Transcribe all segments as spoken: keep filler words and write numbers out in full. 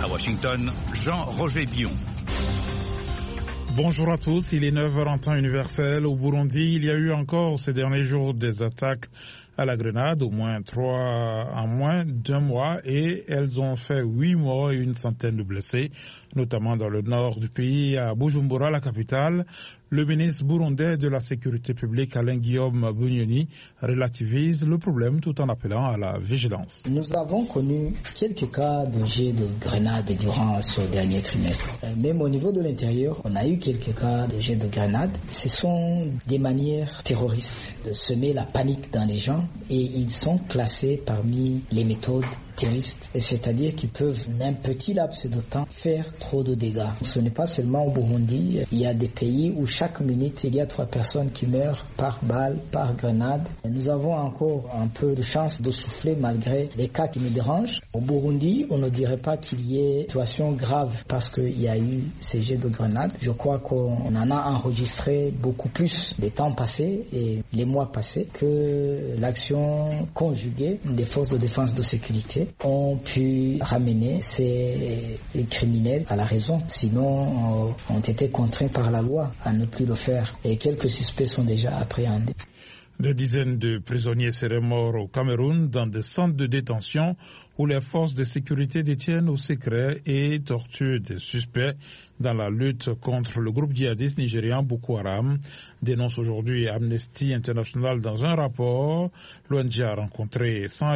À Washington, Jean-Roger Bion. Bonjour à tous, il est neuf heures en temps universel. Au Burundi, il y a eu encore ces derniers jours des attaques à la grenade, au moins trois en moins d'un mois, et elles ont fait huit morts et une centaine de blessés, notamment dans le nord du pays, à Bujumbura, la capitale. Le ministre burundais de la Sécurité publique, Alain Guillaume Bunyoni, relativise le problème tout en appelant à la vigilance. Nous avons connu quelques cas de jet de grenades durant ce dernier trimestre. Même au niveau de l'intérieur, on a eu quelques cas de jet de grenades. Ce sont des manières terroristes de semer la panique dans les gens et ils sont classés parmi les méthodes terroristes, c'est-à-dire qu'ils peuvent, en un petit laps de temps, faire trop de dégâts. Ce n'est pas seulement au Burundi, il y a des pays où chaque minute, il y a trois personnes qui meurent par balle, par grenade. Nous avons encore un peu de chance de souffler malgré les cas qui nous dérangent. Au Burundi, on ne dirait pas qu'il y ait une situation grave parce qu'il y a eu ces jets de grenades. Je crois qu'on en a enregistré beaucoup plus les temps passés et les mois passés que l'action conjuguée des forces de défense de sécurité ont pu ramener ces criminels à la raison. Sinon, euh, ont été contraints par la loi à ne plus le faire. Et quelques suspects sont déjà appréhendés. Des dizaines de prisonniers seraient morts au Cameroun dans des centres de détention où les forces de sécurité détiennent au secret et torturent des suspects dans la lutte contre le groupe djihadiste nigérian Boko Haram, dénonce aujourd'hui Amnesty International dans un rapport. L'O N G a rencontré cent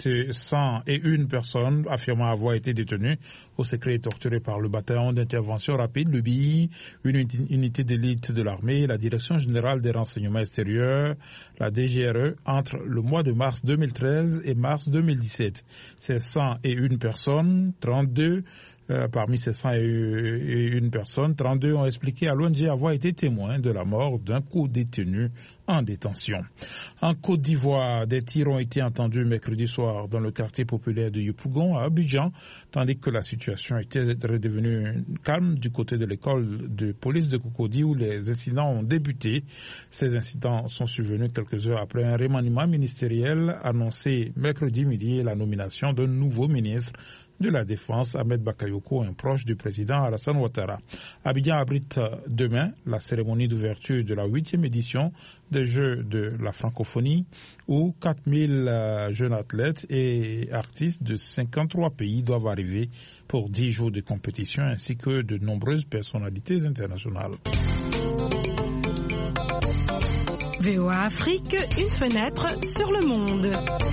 et une personnes affirmant avoir été détenues au secret et torturées par le bataillon d'intervention rapide, le B I, une unité d'élite de l'armée, la Direction générale des renseignements extérieurs, la D G R E, entre le mois de mars deux mille treize et mars deux mille dix-sept. Ces cent et une personnes, trente-deux Euh, parmi ces cent et une personnes, trente-deux ont expliqué à l'O N G avoir été témoins de la mort d'un co-détenu en détention. En Côte d'Ivoire, des tirs ont été entendus mercredi soir dans le quartier populaire de Yopougon à Abidjan, tandis que la situation était redevenue calme du côté de l'école de police de Cocody où les incidents ont débuté. Ces incidents sont survenus quelques heures après un remaniement ministériel annoncé mercredi midi et la nomination d'un nouveau ministre de la Défense, Ahmed Bakayoko, un proche du président Alassane Ouattara. Abidjan abrite demain la cérémonie d'ouverture de la huitième édition des Jeux de la francophonie où quatre mille jeunes athlètes et artistes de cinquante-trois pays doivent arriver pour dix jours de compétition ainsi que de nombreuses personnalités internationales. V O A Afrique, une fenêtre sur le monde.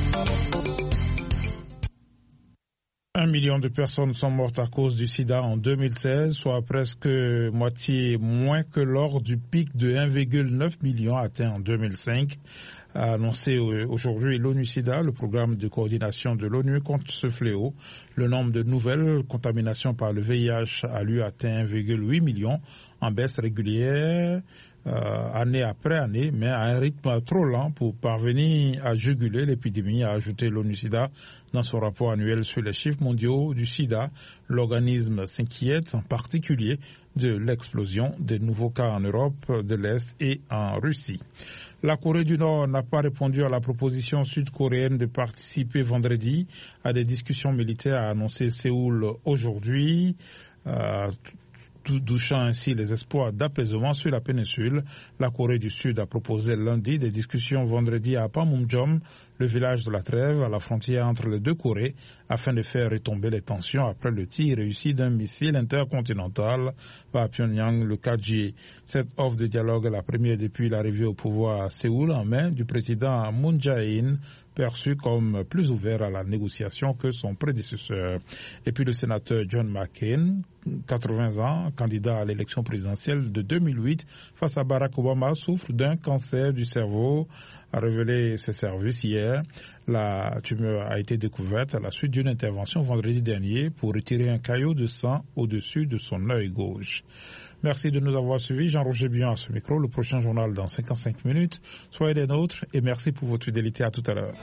Un million de personnes sont mortes à cause du sida en deux mille seize, soit presque moitié moins que lors du pic de un virgule neuf million atteint en deux mille cinq. A annoncé aujourd'hui l'ONU-SIDA, le programme de coordination de l'ONU contre ce fléau. Le nombre de nouvelles contaminations par le V I H a lui atteint un virgule huit million en baisse régulière. Euh, année après année, mais à un rythme trop lent pour parvenir à juguler l'épidémie, a ajouté l'ONU-SIDA dans son rapport annuel sur les chiffres mondiaux du sida. L'organisme s'inquiète en particulier de l'explosion des nouveaux cas en Europe de l'Est et en Russie. La Corée du Nord n'a pas répondu à la proposition sud-coréenne de participer vendredi à des discussions militaires, a annoncé Séoul aujourd'hui. Euh, douchant ainsi les espoirs d'apaisement sur la péninsule. La Corée du Sud a proposé lundi des discussions vendredi à Panmunjom, le village de la trêve à la frontière entre les deux Corées, afin de faire retomber les tensions après le tir réussi d'un missile intercontinental par Pyongyang le quatre juillet. Cette offre de dialogue est la première depuis l'arrivée au pouvoir à Séoul en mai du président Moon Jae-in, perçu comme plus ouvert à la négociation que son prédécesseur. Et puis le sénateur John McCain, quatre-vingts ans, candidat à l'élection présidentielle de deux mille huit face à Barack Obama, souffre d'un cancer du cerveau, a révélé ses services hier. La tumeur a été découverte à la suite d'une intervention vendredi dernier pour retirer un caillot de sang au-dessus de son œil gauche. Merci de nous avoir suivis. Jean-Roger Bion à ce micro. Le prochain journal dans cinquante-cinq minutes. Soyez des nôtres et merci pour votre fidélité. À tout à l'heure.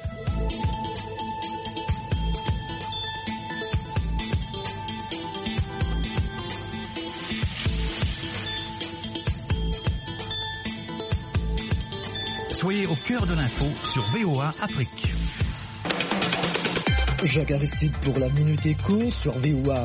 Soyez au cœur de l'info sur V O A Afrique. Jacques Aristide pour la Minute Éco sur V O A.